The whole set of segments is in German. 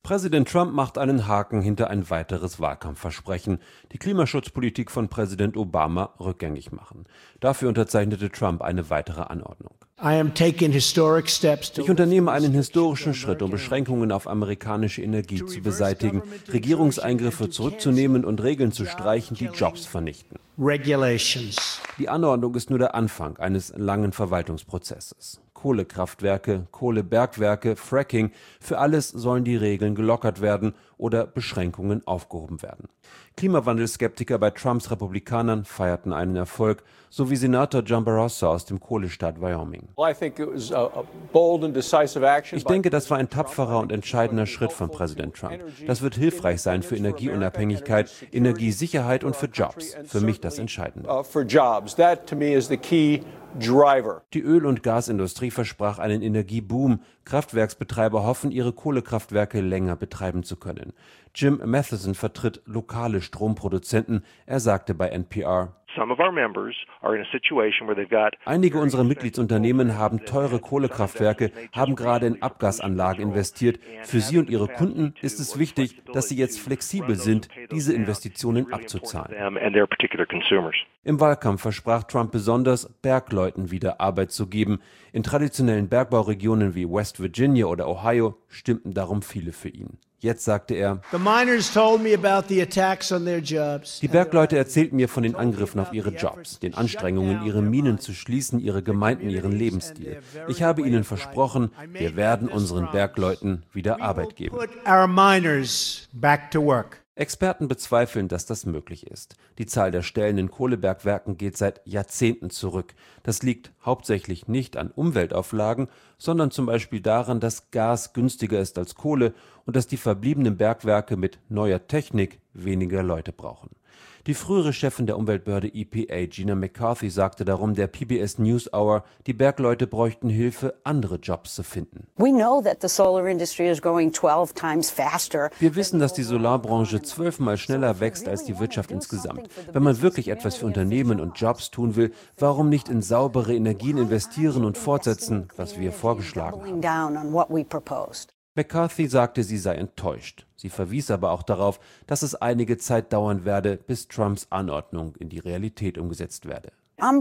Präsident Trump macht einen Haken hinter ein weiteres Wahlkampfversprechen: die Klimaschutzpolitik von Präsident Obama rückgängig machen. Dafür unterzeichnete Trump eine weitere Anordnung. Ich unternehme einen historischen Schritt, um Beschränkungen auf amerikanische Energie zu beseitigen, Regierungseingriffe zurückzunehmen und Regeln zu streichen, die Jobs vernichten. Die Anordnung ist nur der Anfang eines langen Verwaltungsprozesses. Kohlekraftwerke, Kohlebergwerke, Fracking, für alles sollen die Regeln gelockert werden oder Beschränkungen aufgehoben werden. Klimawandelskeptiker bei Trumps Republikanern feierten einen Erfolg, so wie Senator John Barrasso aus dem Kohlestaat Wyoming. Ich denke, das war ein tapferer und entscheidender Schritt von Präsident Trump. Das wird hilfreich sein für Energieunabhängigkeit, Energiesicherheit und für Jobs. Für mich das Entscheidende. Die Öl- und Gasindustrie versprach einen Energieboom. Kraftwerksbetreiber hoffen, ihre Kohlekraftwerke länger betreiben zu können. Jim Matheson vertritt lokale Stromproduzenten. Er sagte bei NPR: Einige unserer Mitgliedsunternehmen haben teure Kohlekraftwerke, haben gerade in Abgasanlagen investiert. Für sie und ihre Kunden ist es wichtig, dass sie jetzt flexibel sind, diese Investitionen abzuzahlen. Im Wahlkampf versprach Trump besonders, Bergleuten wieder Arbeit zu geben. In traditionellen Bergbauregionen wie West Virginia oder Ohio stimmten darum viele für ihn. Jetzt sagte er: Die Bergleute erzählten mir von den Angriffen auf ihre Jobs, den Anstrengungen, ihre Minen zu schließen, ihre Gemeinden, ihren Lebensstil. Ich habe ihnen versprochen, wir werden unseren Bergleuten wieder Arbeit geben. Experten bezweifeln, dass das möglich ist. Die Zahl der Stellen in Kohlebergwerken geht seit Jahrzehnten zurück. Das liegt hauptsächlich nicht an Umweltauflagen, sondern zum Beispiel daran, dass Gas günstiger ist als Kohle und dass die verbliebenen Bergwerke mit neuer Technik weniger Leute brauchen. Die frühere Chefin der Umweltbehörde EPA, Gina McCarthy, sagte darum der PBS NewsHour, die Bergleute bräuchten Hilfe, andere Jobs zu finden. Wir wissen, dass die Solarbranche 12-mal schneller wächst als die Wirtschaft insgesamt. Wenn man wirklich etwas für Unternehmen und Jobs tun will, warum nicht in saubere Energien investieren und fortsetzen, was wir vorgeschlagen haben? McCarthy sagte, sie sei enttäuscht. Sie verwies aber auch darauf, dass es einige Zeit dauern werde, bis Trumps Anordnung in die Realität umgesetzt werde.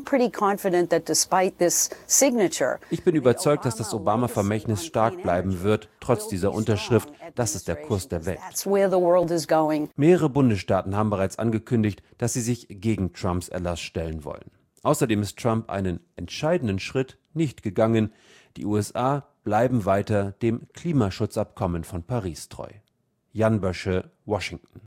Ich bin überzeugt, dass das Obama-Vermächtnis stark bleiben wird, trotz dieser Unterschrift. Das ist der Kurs der Welt. Mehrere Bundesstaaten haben bereits angekündigt, dass sie sich gegen Trumps Erlass stellen wollen. Außerdem ist Trump einen entscheidenden Schritt nicht gegangen. Die USA bleiben weiter dem Klimaschutzabkommen von Paris treu. Jan Bösche, Washington.